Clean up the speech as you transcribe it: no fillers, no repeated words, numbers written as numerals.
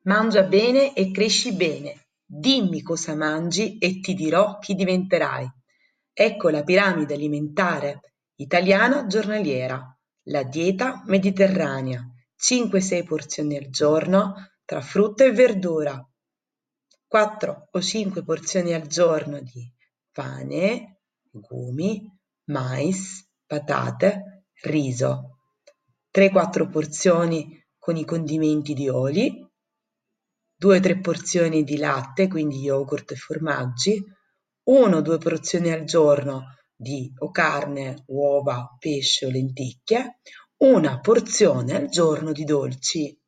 Mangia bene e cresci bene. Dimmi cosa mangi e ti dirò chi diventerai. Ecco la piramide alimentare italiana giornaliera, la dieta mediterranea, 5-6 porzioni al giorno tra frutta e verdura, 4 o 5 porzioni al giorno di pane, legumi, mais, patate, riso, 3-4 porzioni con i condimenti di oli, 2-3 porzioni di latte, quindi yogurt e formaggi, 1-2 porzioni al giorno di o carne, uova, pesce o lenticchie, una porzione al giorno di dolci.